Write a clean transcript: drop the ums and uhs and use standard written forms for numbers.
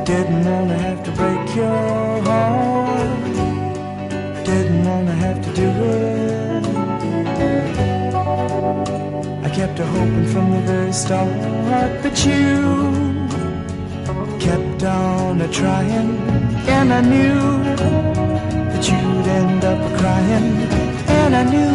Didn't wanna have to break your heart, didn't wanna have to do it. I kept a hoping from the very start, but you kept on a trying, and I knew that you'd end up crying, and I knew